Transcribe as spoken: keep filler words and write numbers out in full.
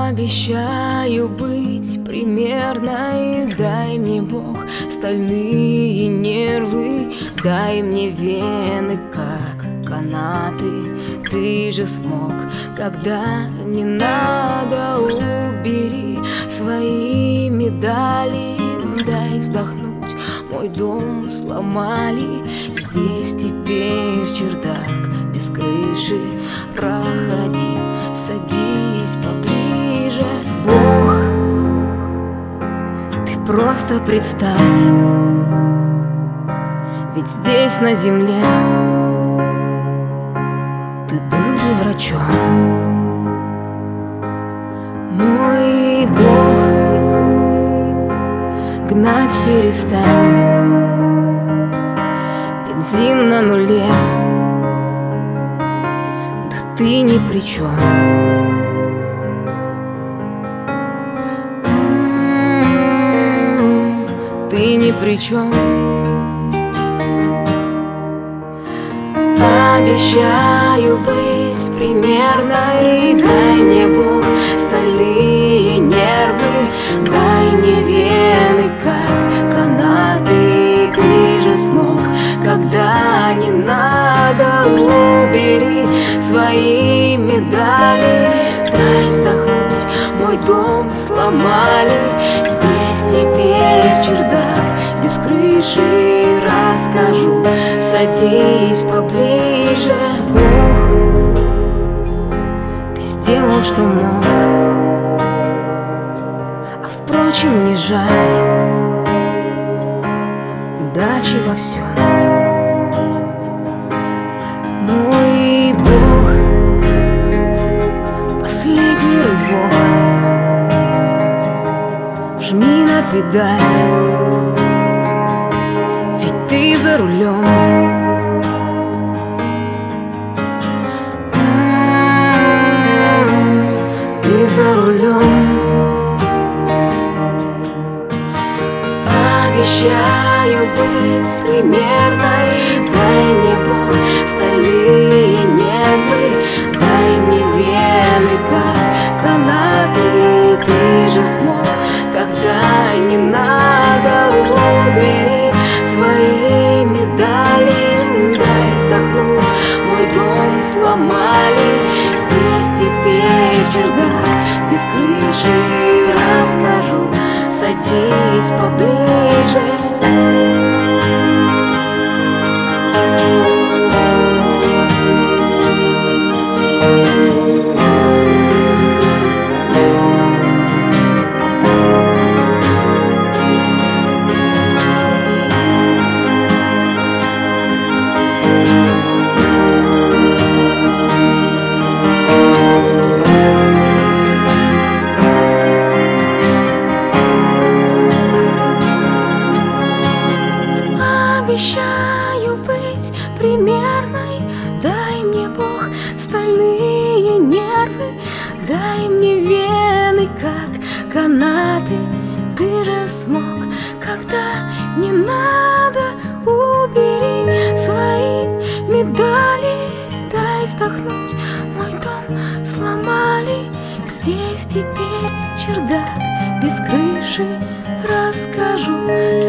Обещаю быть примерной, дай мне Бог стальные нервы, дай мне вены, как канаты. Ты же смог, когда не надо, убери свои медали, дай вздохнуть, мой дом сломали. Здесь теперь чердак без крыши, проходи, садись поближе. Бог, ты просто представь, ведь здесь на земле ты был бы врачом. Мой Бог, гнать перестань, бензин на нуле, да ты ни при чем. Ты ни при чем. Обещаю быть примерной, дай мне Бог стальные нервы, дай мне вены, как канаты. Ты же смог, когда не надо, убери свои медали, дай вздохнуть, мой дом сломали. Здесь теперь чердак без крыши, расскажу, садись поближе. Бог, ты сделал, что мог, а впрочем не жаль. Удачи во всем. Мой Бог, последний рывок, жми на педаль, ведь ты за рулем. Ты за рулем. Обещаю быть примерной, дай мне Бог стальные нервы, дай мне вены, как канаты. Ты же смог, когда не надо, убери свои медали, дай вздохнуть, мой дом сломали. Здесь теперь чердак без крыши, расскажу, садись поближе. Обещаю быть примерной, дай мне Бог стальные нервы, дай мне вены, как канаты. Ты же смог, когда не надо, убери свои медали, дай вздохнуть, мой дом сломали. Здесь теперь чердак без крыши, расскажу,